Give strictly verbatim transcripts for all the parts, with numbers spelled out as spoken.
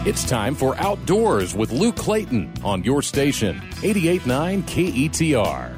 It's time for Outdoors with Luke Clayton on your station, eighty-eight point nine K E T R.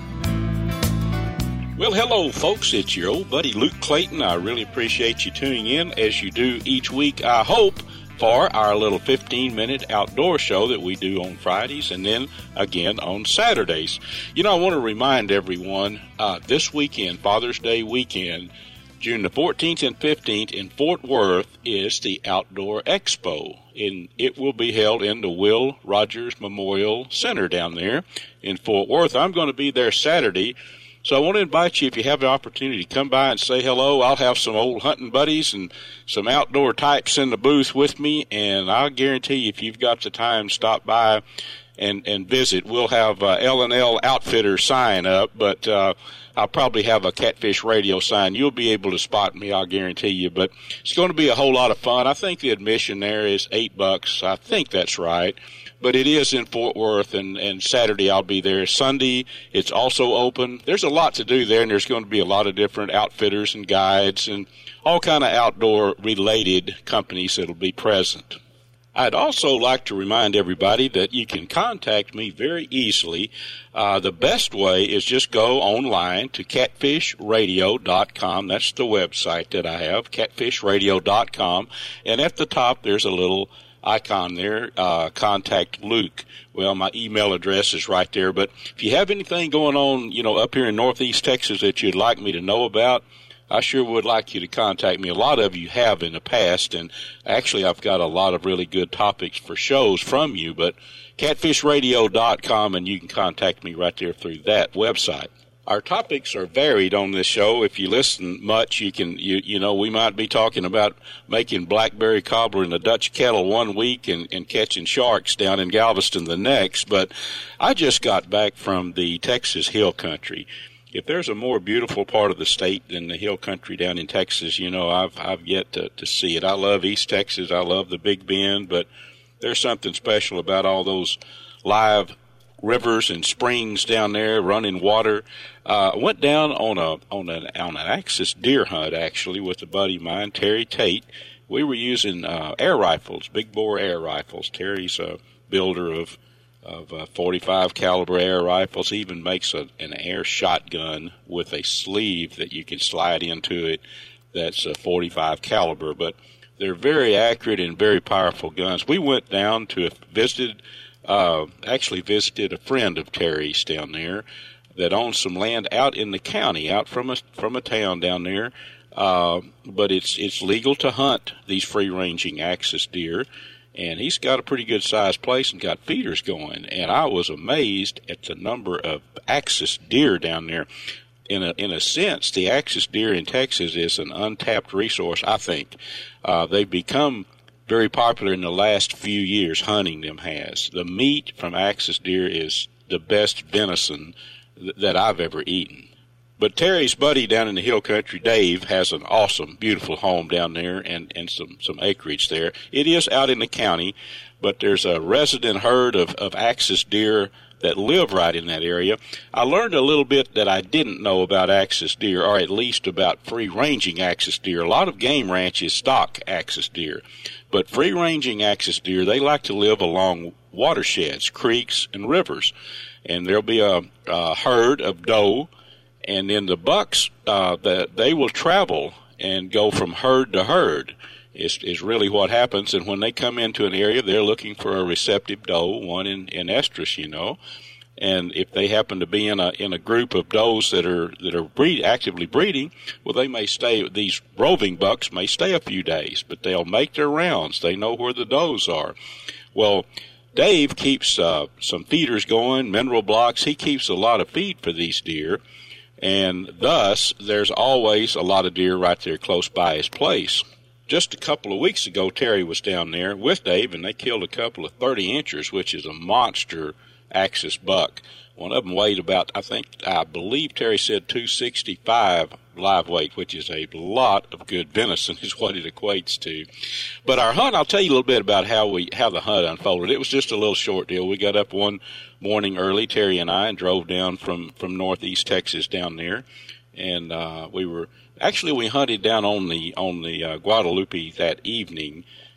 Well, hello, folks. It's your old buddy Luke Clayton. I really appreciate you tuning in as you do each week, I hope, for our little fifteen-minute outdoor show that we do on Fridays and then again on Saturdays. You know, I want to remind everyone, uh, this weekend, Father's Day weekend, June the fourteenth and fifteenth in Fort Worth is the Outdoor Expo, and it will be held in the Will Rogers Memorial Center down there in Fort Worth. I'm going to be there Saturday, so I want to invite you, if you have the opportunity, to come by and say hello. I'll have some old hunting buddies and some outdoor types in the booth with me, and I'll guarantee you, if you've got the time, stop by and, and visit. We'll have uh, L and L Outfitter sign up, but uh, I'll probably have a Catfish Radio sign. You'll be able to spot me, I'll guarantee you. But it's going to be a whole lot of fun. I think the admission there is eight bucks. I think that's right. But it is in Fort Worth, and, and Saturday I'll be there. Sunday, it's also open. There's a lot to do there, and there's going to be a lot of different outfitters and guides and all kind of outdoor-related companies that will be present. I'd also like to remind everybody that you can contact me very easily. Uh, the best way is just go online to catfish radio dot com. That's the website that I have, catfish radio dot com. And at the top, there's a little icon there, uh, contact Luke. Well, my email address is right there. But if you have anything going on, you know, up here in Northeast Texas that you'd like me to know about, I sure would like you to contact me. A lot of you have in the past, and actually I've got a lot of really good topics for shows from you, but catfish radio dot com, and you can contact me right there through that website. Our topics are varied on this show. If you listen much, you can, you, you know, we might be talking about making blackberry cobbler in a Dutch kettle one week and, and catching sharks down in Galveston the next, but I just got back from the Texas Hill Country. If there's a more beautiful part of the state than the hill country down in Texas, you know, I've I've yet to, to see it. I love East Texas. I love the Big Bend, but there's something special about all those live rivers and springs down there, running water. Uh, I went down on a on an on an Axis deer hunt actually with a buddy of mine, Terry Tate. We were using uh, air rifles, big bore air rifles. Terry's a builder of of uh, forty-five caliber air rifles. He even makes a, an air shotgun with a sleeve that you can slide into it that's a forty-five caliber, but they're very accurate and very powerful guns. We went down to a visited, uh, actually visited a friend of Terry's down there that owns some land out in the county, out from a, from a town down there, uh, but it's, it's legal to hunt these free-ranging Axis deer. And he's got a pretty good-sized place and got feeders going. And I was amazed at the number of Axis deer down there. In a in a sense, the Axis deer in Texas is an untapped resource, I think. Uh, they've become very popular in the last few years, hunting them has. The meat from Axis deer is the best venison th- that I've ever eaten. But Terry's buddy down in the hill country, Dave, has an awesome, beautiful home down there and, and some, some acreage there. It is out in the county, but there's a resident herd of, of Axis deer that live right in that area. I learned a little bit that I didn't know about Axis deer, or at least about free-ranging Axis deer. A lot of game ranches stock Axis deer, but free-ranging Axis deer, they like to live along watersheds, creeks, and rivers. And there'll be a, a herd of doe, and then the bucks, uh, the, they will travel and go from herd to herd is, is really what happens. And when they come into an area, they're looking for a receptive doe, one in, in estrus, you know. And if they happen to be in a in a group of does that are that are breed, actively breeding, well, they may stay. These roving bucks may stay a few days, but they'll make their rounds. They know where the does are. Well, Dave keeps uh, some feeders going, mineral blocks. He keeps a lot of feed for these deer. And thus, there's always a lot of deer right there close by his place. Just a couple of weeks ago, Terry was down there with Dave, and they killed a couple of thirty inchers, which is a monster Axis buck. One of them weighed about, I think, I believe Terry said two sixty-five live weight, which is a lot of good venison is what it equates to. But our hunt, I'll tell you a little bit about how we how the hunt unfolded. It was just a little short deal. We got up one morning early, Terry and I, and drove down from, from northeast Texas down there. And uh, we were, actually we hunted down on the, on the uh, Guadalupe that evening.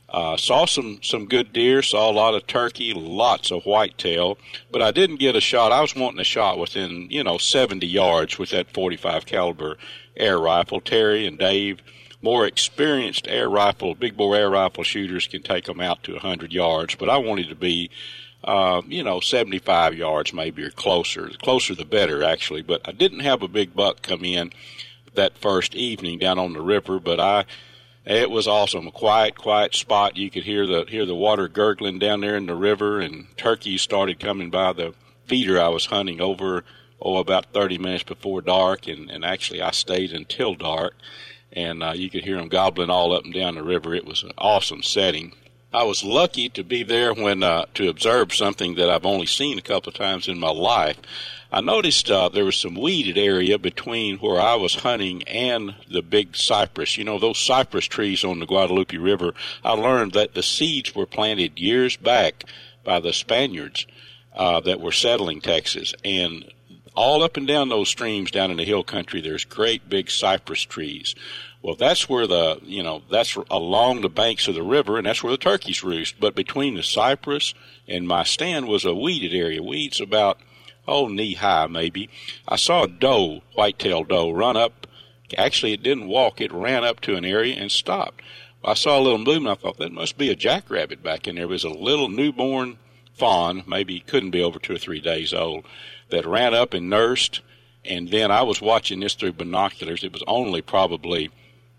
Uh, saw some, some good deer, saw a lot of turkey, lots of whitetail, but I didn't get a shot. I was wanting a shot within, you know, seventy yards with that forty-five caliber air rifle. Terry and Dave, more experienced air rifle, big bore air rifle shooters can take them out to one hundred yards, but I wanted to be, uh, you know, seventy-five yards maybe or closer. The closer the better, actually, but I didn't have a big buck come in that first evening down on the river, but I, it was awesome. A quiet, quiet spot. You could hear the hear the water gurgling down there in the river, and turkeys started coming by the feeder I was hunting over, oh, about thirty minutes before dark, and, and actually I stayed until dark, and uh, you could hear them gobbling all up and down the river. It was an awesome setting. I was lucky to be there when uh, to observe something that I've only seen a couple of times in my life. I noticed uh, there was some weeded area between where I was hunting and the big cypress. You know, those cypress trees on the Guadalupe River, I learned that the seeds were planted years back by the Spaniards uh, that were settling Texas. And all up and down those streams down in the hill country, there's great big cypress trees. Well, that's where the, you know, that's along the banks of the river, and that's where the turkeys roost. But between the cypress and my stand was a weeded area. Weeds about, oh, knee-high maybe. I saw a doe, white-tailed doe, run up. Actually, it didn't walk. It ran up to an area and stopped. I saw a little movement. I thought that must be a jackrabbit back in there. It was a little newborn fawn, maybe couldn't be over two or three days old, that ran up and nursed. And then I was watching this through binoculars. It was only probably,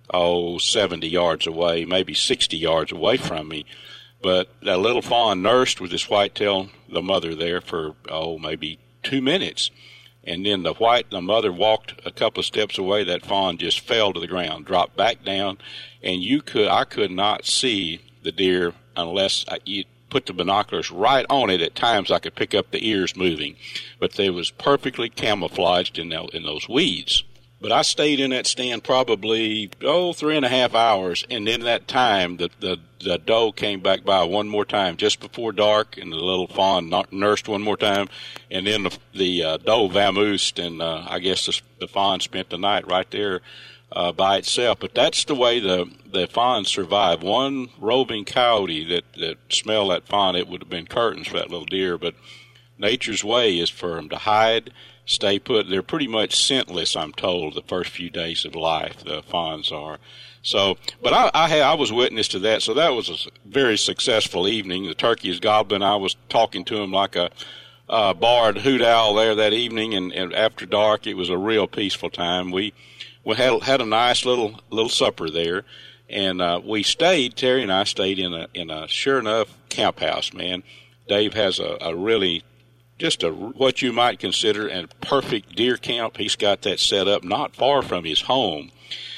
oh, seventy yards away, maybe sixty yards away from me. But that little fawn nursed with this whitetail, the mother there, for, oh, maybe two minutes. And then the white, the mother walked a couple of steps away. That fawn just fell to the ground, dropped back down. And you could, I could not see the deer unless I, you put the binoculars right on it. At times I could pick up the ears moving, but they was perfectly camouflaged in, the, in those weeds. But I stayed in that stand probably, oh, three and a half hours. And in that time, the, the, the doe came back by one more time just before dark, and the little fawn nursed one more time. And then the, the uh, doe vamoosed, and uh, I guess the, the fawn spent the night right there uh, by itself. But that's the way the, the fawn survived. One roving coyote that, that smelled that fawn, it would have been curtains for that little deer. But nature's way is for them to hide, stay put. They're pretty much scentless, I'm told, the first few days of life, the fawns are. So, but I, I, had, I was witness to that, so that was a very successful evening. The turkey is gobbling. I was talking to him like a uh, barred hoot owl there that evening, and, and after dark, it was a real peaceful time. We we had had a nice little little supper there, and uh, we stayed. Terry and I stayed in a in a sure enough camp house. Man, Dave has a, a really just a what you might consider a perfect deer camp. He's got that set up not far from his home.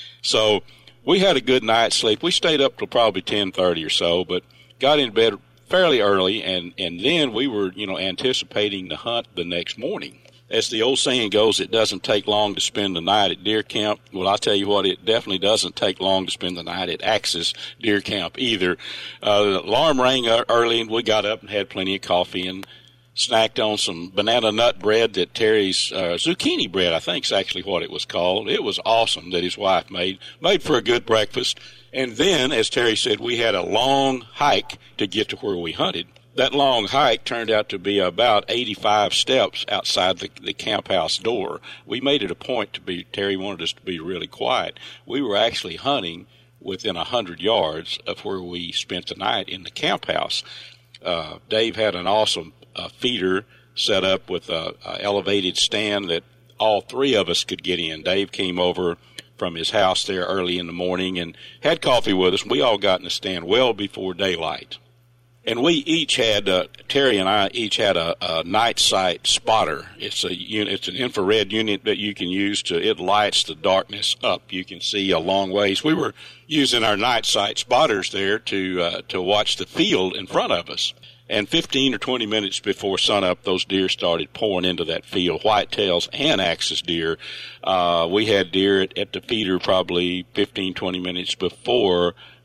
So we had a good night's sleep. We stayed up till probably ten thirty or so, but got in bed fairly early, and, and then we were, you know, anticipating the hunt the next morning. As the old saying goes, it doesn't take long to spend the night at deer camp. Well, I'll tell you what, it definitely doesn't take long to spend the night at Axis Deer Camp either. Uh, the alarm rang early, and we got up and had plenty of coffee and snacked on some banana nut bread that Terry's, uh, zucchini bread, I think is actually what it was called. It was awesome that his wife made, made for a good breakfast. And then, as Terry said, we had a long hike to get to where we hunted. That long hike turned out to be about eighty-five steps outside the, the camp house door. We made it a point to be, Terry wanted us to be really quiet. We were actually hunting within a hundred yards of where we spent the night in the camp house. Uh, Dave had an awesome uh, feeder set up with a, a elevated stand that all three of us could get in. Dave came over from his house there early in the morning and had coffee with us. We all got in the stand well before daylight. And we each had, uh, Terry and I each had a, a night sight spotter. It's a unit, it's an infrared unit that you can use to, it lights the darkness up. You can see a long ways. We were using our night sight spotters there to, uh, to watch the field in front of us. And fifteen or twenty minutes before sunup, those deer started pouring into that field, whitetails and axis deer. Uh, we had deer at, at the feeder probably fifteen, twenty minutes before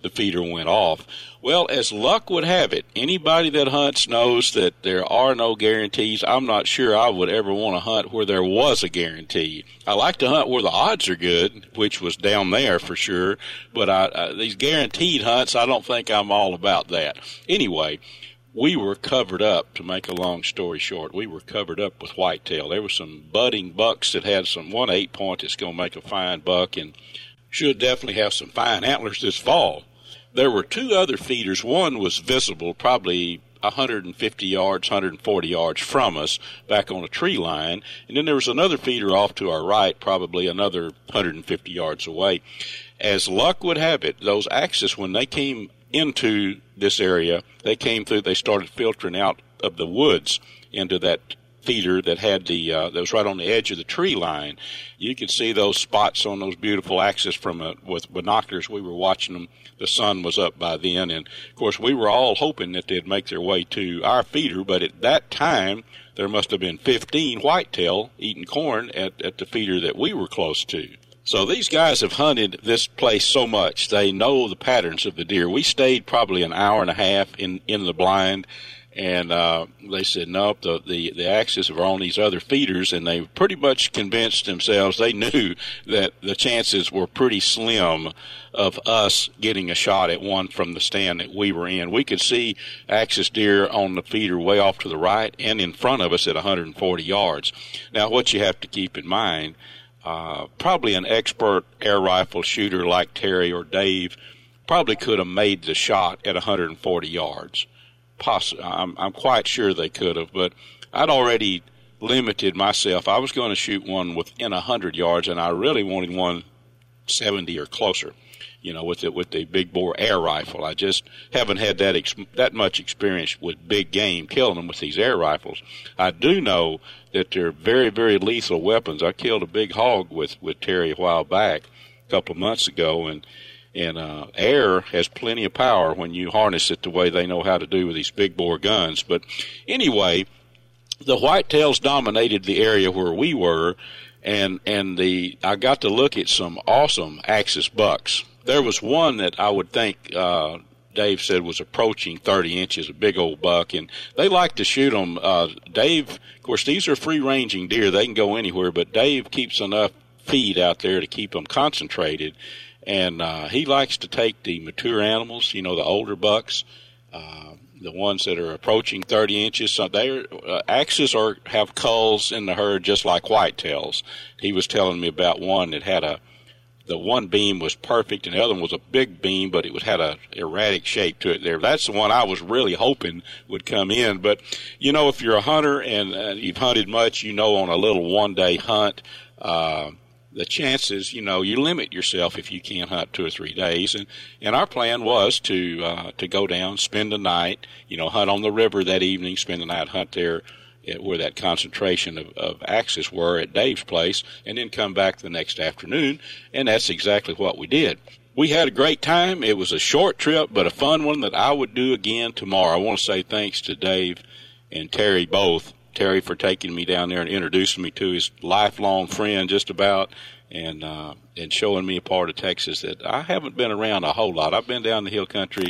the feeder went off. Well, as luck would have it, anybody that hunts knows that there are no guarantees. I'm not sure I would ever want to hunt where there was a guarantee. I like to hunt where the odds are good, which was down there for sure, but I, I, these guaranteed hunts, I don't think I'm all about that. Anyway, we were covered up, to make a long story short. We were covered up with whitetail. There were some budding bucks that had some one eight point that's going to make a fine buck and should definitely have some fine antlers this fall. There were two other feeders. One was visible probably one hundred fifty yards, one hundred forty yards from us back on a tree line. And then there was another feeder off to our right, probably another one hundred fifty yards away. As luck would have it, those axis, when they came into this area, they came through, they started filtering out of the woods into that feeder that had the, uh, that was right on the edge of the tree line. You could see those spots on those beautiful axis from a, with binoculars. We were watching them. The sun was up by then. And of course, we were all hoping that they'd make their way to our feeder. But at that time, there must have been fifteen whitetail eating corn at, at the feeder that we were close to. So these guys have hunted this place so much. They know the patterns of the deer. We stayed probably an hour and a half in, in the blind, and uh, they said, nope, the, the, the axes are on these other feeders, and they pretty much convinced themselves. They knew that the chances were pretty slim of us getting a shot at one from the stand that we were in. We could see axis deer on the feeder way off to the right and in front of us at one hundred forty yards. Now, what you have to keep in mind, Uh, probably an expert air rifle shooter like Terry or Dave probably could have made the shot at one hundred forty yards. Poss- I'm, I'm quite sure they could have, but I'd already limited myself. I was going to shoot one within one hundred yards, and I really wanted one seventy or closer, you know, with the, with the big bore air rifle. I just haven't had that ex- that much experience with big game, killing them with these air rifles. I do know that they're very, very lethal weapons. I killed a big hog with, with Terry a while back, a couple of months ago, and and uh, air has plenty of power when you harness it the way they know how to do with these big bore guns. But anyway, the whitetails dominated the area where we were, and and the I got to look at some awesome axis bucks. There was one that I would think uh, Dave said was approaching thirty inches, a big old buck, and they like to shoot them. Uh, Dave, of course, these are free-ranging deer. They can go anywhere, but Dave keeps enough feed out there to keep them concentrated, and uh, he likes to take the mature animals, you know, the older bucks, uh, the ones that are approaching thirty inches. So they're, uh, axis are, have culls in the herd just like whitetails. He was telling me about one that had a The one beam was perfect, and the other one was a big beam, but it was, had a erratic shape to it there. That's the one I was really hoping would come in. But, you know, if you're a hunter and uh, you've hunted much, you know on a little one-day hunt, uh, the chances, you know, you limit yourself if you can't hunt two or three days. And, and our plan was to uh, to go down, spend the night, you know, hunt on the river that evening, spend the night, hunt there where that concentration of, of axis were at Dave's place, and then come back the next afternoon, and that's exactly what we did. We had a great time. It was a short trip, but a fun one that I would do again tomorrow. I want to say thanks to Dave and Terry both. Terry for taking me down there and introducing me to his lifelong friend just about, and uh, and showing me a part of Texas that I haven't been around a whole lot. I've been down the hill country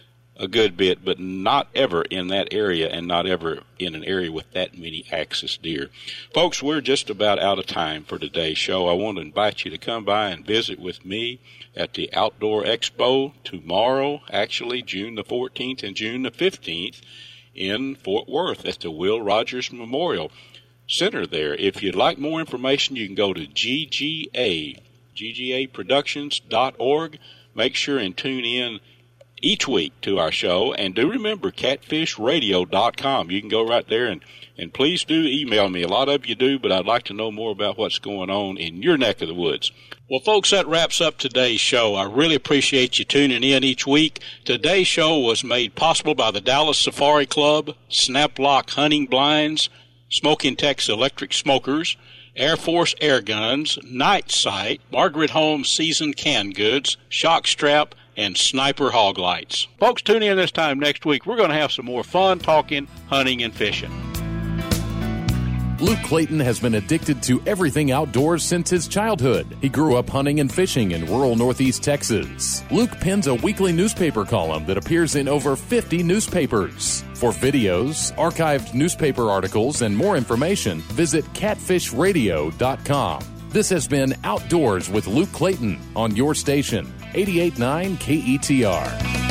a good bit, but not ever in that area, and not ever in an area with that many axis deer. Folks, we're just about out of time for today's show. I want to invite you to come by and visit with me at the Outdoor Expo tomorrow, actually June the fourteenth and June the fifteenth in Fort Worth at the Will Rogers Memorial Center there. If you'd like more information, you can go to G G A, G G A productions dot org. Make sure and tune in each week to our show, and do remember catfish radio dot com. You can go right there, and, and please do email me. A lot of you do, but I'd like to know more about what's going on in your neck of the woods. Well, folks, that wraps up today's show. I really appreciate you tuning in each week. Today's show was made possible by the Dallas Safari Club, Snaplock Hunting Blinds, Smoking Tex Electric Smokers, Air Force Air Guns, Night Sight, Margaret Holmes Seasoned Canned Goods, Shock Strap, and Sniper Hog Lights. Folks, tune in this time next week. We're going to have some more fun talking, hunting, and fishing. Luke Clayton has been addicted to everything outdoors since his childhood. He grew up hunting and fishing in rural Northeast Texas. Luke pens a weekly newspaper column that appears in over fifty newspapers. For videos, archived newspaper articles, and more information, visit catfish radio dot com. This has been Outdoors with Luke Clayton on your station, eighty-eight point nine K E T R.